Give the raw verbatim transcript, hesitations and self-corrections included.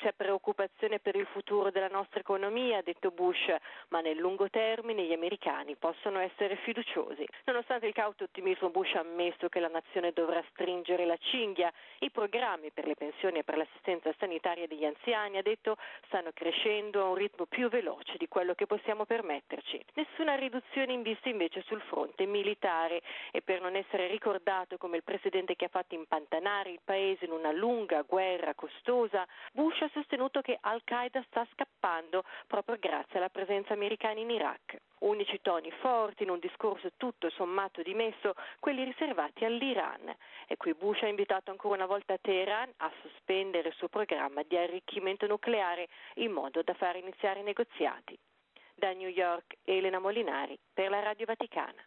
C'è preoccupazione per il futuro della nostra economia, ha detto Bush, ma nel lungo termine gli americani possono essere fiduciosi. Nonostante il cauto ottimismo, Bush ha ammesso che la nazione dovrà stringere la cinghia. I programmi per le pensioni e per l'assistenza sanitaria degli anziani, ha detto, stanno crescendo a un ritmo più veloce di quello che possiamo permetterci. Nessuna riduzione in vista invece sul fronte militare, e per non essere ricordato come il presidente che ha fatto impantanare il paese in una lunga guerra costosa, Bush ha sostenuto che Al-Qaeda sta scappando proprio grazie alla presenza americana in Iraq. Unici toni forti in un discorso tutto sommato dimesso, quelli riservati all'Iran. E qui Bush ha invitato ancora una volta Teheran a sospendere il suo programma di arricchimento nucleare in modo da far iniziare i negoziati. Da New York, Elena Molinari per la Radio Vaticana.